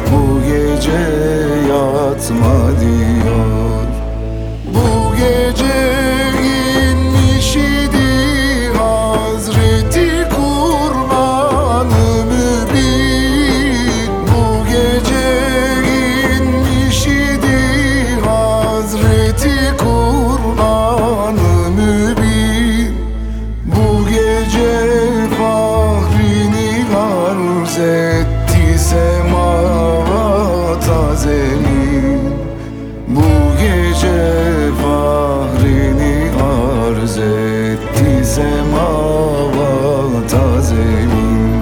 bu gece yatma diyor. Bu gece inmiş idi Hazreti Kurban-ı Mübin. Bu gece inmiş idi Hazreti Kurban-ı Mübin. Bu gece fahrini arz etti semavata zemin. Bu gece fahrini arz etti semavata zemin.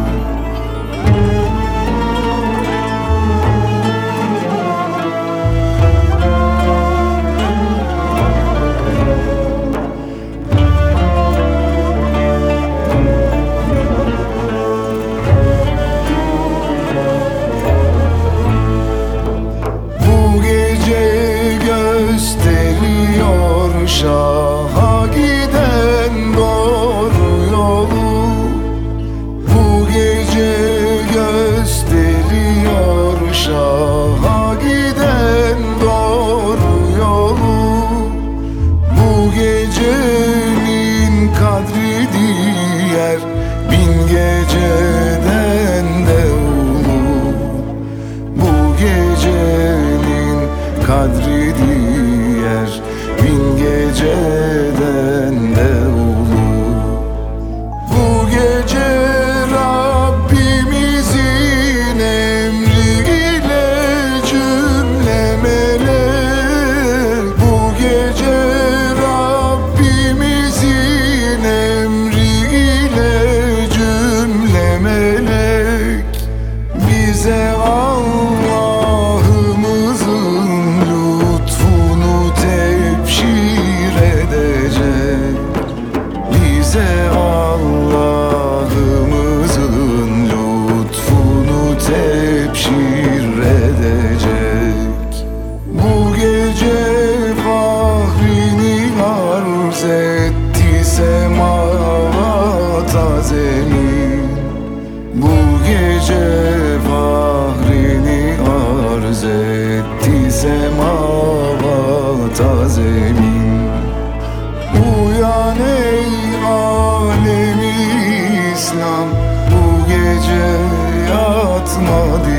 Şaha giden doğru yolu bu gece gösteriyor. Şaha giden doğru yolu bu gecenin kadri diğer bin geceden de ulu. Bu gecenin kadri diğer bin geceden de ulu. Bu gece Rabbimizin emriyle cümle melek. Bu gece Rabbimizin emriyle cümle melek bize Allah'ımızın lütfunu tebşir edecek. Bize Allah'ımızın lütfunu tebşir edecek. Bu gece fahrini arz etti semavata zemin. Bu gece fahrini arz etti semavata zemin. Uyan ey alemi İslam, bu gece yatma